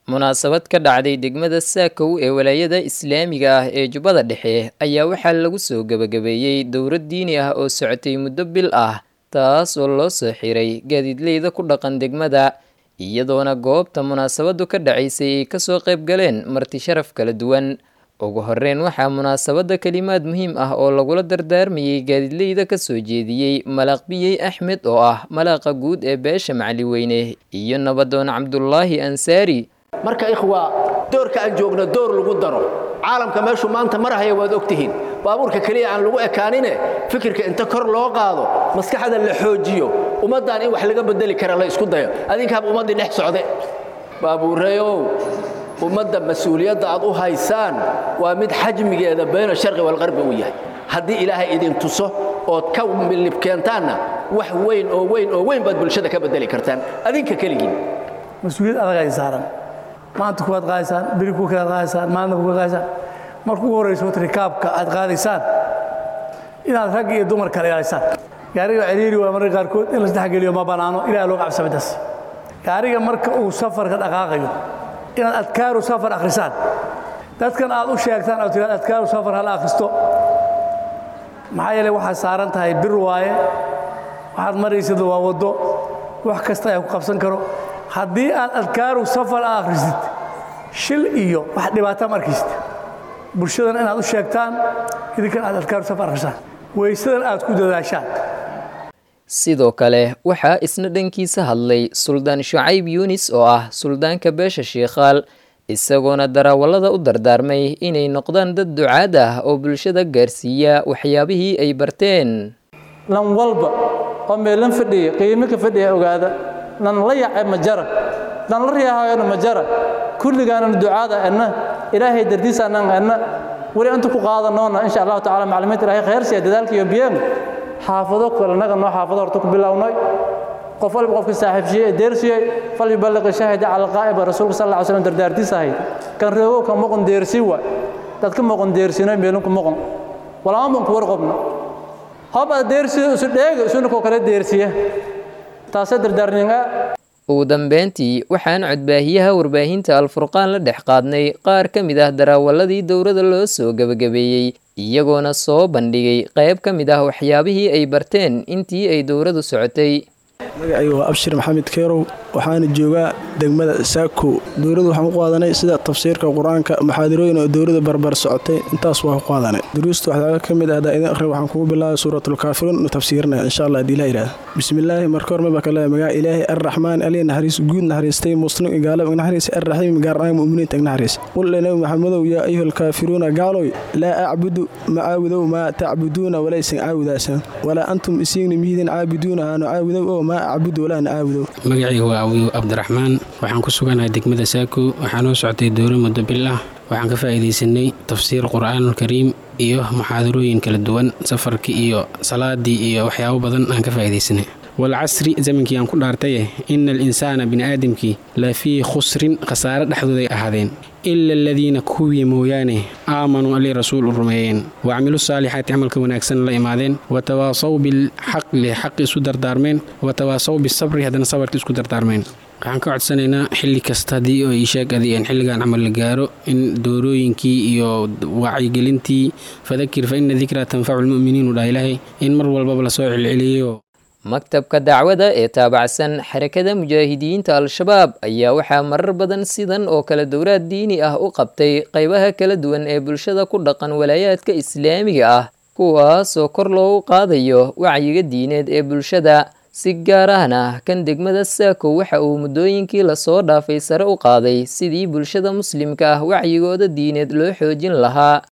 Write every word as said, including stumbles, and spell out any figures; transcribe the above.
munaasabad ka dhacday degmada Saakow ee walaayada Islaamiga ah ee Jubbada Dhexe ayaa waxaa lagu soo gabagabeeyay dowlad diini ah oo socotay muddo bil ah taas oo loo soo xiray gaadiidleyda ku dhaqan degmada iyadoona goobta munaasabadu ka dhacaysay ay ka soo qayb galeen marti sharaf kala duwan ugu horreyn waxaa munaasabada kalimaad muhiim ah oo lagula dardaarmayay gaadiidleyda ka soo jeediyey Malaaq Biyey Axmed oo ah malaaqa guud ee beesha Macali Weyne iyo nabadoon Cabdullaahi Ansaari marka ikhwa doorka aan joogno door lagu daro caalamka meeshu maanta marahaya waad ogtihiin baabuurka kaliya aan lagu ekaanine fikirka inta kor loo qaado maskaxda la xoojiyo ummadan in wax laga bedeli kara la isku dayo adinka ummadii dhex socday baabuureeyo ummadda mas'uuliyadda aad u haysaan waa mid xajmigeeda bayna sharqi wal qarbi u yahay haddii ilaahay idin tuso oo ka milib keentaana wax weyn oo weyn oo weyn baad bulshada ka bedeli kartaan adinka kaligiin mas'uuliyad adag ay saaran maanta ku aad qaadaysaan biri ku kala qaadaysaan maanta ku qaadaysaan markuu horeyso trikaabka aad qaadaysaan inaad rag iyo dumar kala ilaalisaan gaariga ciriiri waa marka qaarkood in la saddex geliyo ma banaano ilaa loo qabsado das gaariga marka uu safarka dhaqaaqayo inaad adkaaru safar akhrisaan dadkan aad u sheegtaan oo tiraad adkaaru safar hal akhristo maxaa yeelay waxaad saaran tahay bir waaye waxaad maraysid waa wado wax kasta ay ku qabsan karo haddii aad adkaaru safar akhrisid shil iyo wax dhibaato markiist bulshadan inaad u sheegtaan idinkan aad adkaaru safar akhrisaan weysadan aad ku dadaashaan sidoo kale waxaa isna dhankiisa hadlay Suldaan Shucayb Yunis oo ah suldaanka beesha Sheekhaal isagoona darawallada u dardaarmay inay noqdaan dad ducaad ah oo bulshada gaarsiiya waxyaabihii ay barteen lan walba oo meelan fadhiya qiimo ka fadhiya ogaada lan la yacay majara lan la riyahayo majara kulligaana ducaada anna ilaahay dardiisa anna wali anta ku qaadanoona insha Allah ta'ala macluumaad ilaahay khayr siya dadaalka iyo biyeen xaafado kale naga noo xaafado horta ku bilownay qof walba qofka saaxiibshiye deersiyay fal yuballigh shahida ala qaa'ib rasuulka sallallahu alayhi wasallam dardaartiisahay kan reebo ka maqon deersi wa dadka maqon deersinay meelun ku maqon walaa ma ku warqabna haba deersi isu dheeg isuna ko kale deersiya taas dardaarninga ugu dambeyntii waxaan codbaahiyaha warbaahinta Al-Furqaan la dhex qaadnay qaar ka mid ah darawalladii dowladda loo soo gabagabeeyay iyagoona soo bandhigay qayb ka mid ah waxyaabihii ay barteen intii ay dowladdu socotay magacaygu waa Abshir Maxamed Keerow waxaana joogaa degmada Saakow dowladdu waxaan ku qaadanay sida tafsiirka Quraanka maxaadirooyin oo dowladda barbar socotay intaas waa ku qaadanay duruusta waxa ka mid ah idin akhri waxaan kugu bilaabay suuratul kaafiruun oo tafsiirna insha Allah hadii la yiraahdo bismillaah marka hore ma kala magaca Ilaahay Ar-Rahmaan Alayna Haris guud naxariistay muslim gaalab naxariis Ar-Rahiim gaarnaa muuminiinta naxariis qul lana Muhammadow ya ayyuhal kaafiruuna gaaloy la a'budu ma'abudu ma ta'buduna wa laysa a'budasan wala antum isigni miidin a'buduna ana a'budu ma a'budu wala ana a'budu magacaygu waa Abu Abdurrahmaan waxaan ku suganahay degmada Saakow waxaan oo socday dowlad muddo bil ah waxaan ka faa'iideysanay tafsiir Qur'aanul Kariim iyo muxaadarooyin kala duwan safarkii iyo salaadii iyo waxyaabo badan aan ka faa'iideysanay wal casri zamankii aan ku dhaartay innal insaana bini'aadamki la fi khusrin khasaara dhaxdooday ahaadeen illa alladina kuwi mooyaane aamanu ali rasuul rumeeyeen wa amilu saalihaati amalka wanaagsan la imaadeen wa tawaasaw bil haqqi haqqi isu dardaarmeen wa tawaasaw bis sabri hadana sabarka isku dardaarmeen waxaan ka codsanaynaa xilli kasta hadii oo ii sheegay in xilligan amal la gaaro in doorooyinkii iyo wacyigelintii fadakir fa inna dhikra tanfa'ul mu'miniin wa ilaahi in mar walba la soo celceliyo maktabka dacwada ee taabacsan xarakada mujaahidiinta Al-Shabaab ayaa waxaa marar badan sidan oo kala dowlad diini ah u qabtay qaybaha kala duwan ee bulshada ku dhaqan walaayaadka Islaamiga ah kuwaas oo kor loogu qaadayo wacyiga diineed ee bulshada si gaar ahna kan degmada Saakow waxa uu muddooyinkii la soo dhaafay sare u qaaday sidii bulshada muslimka ah wacyigooda diineed loo xoojin lahaa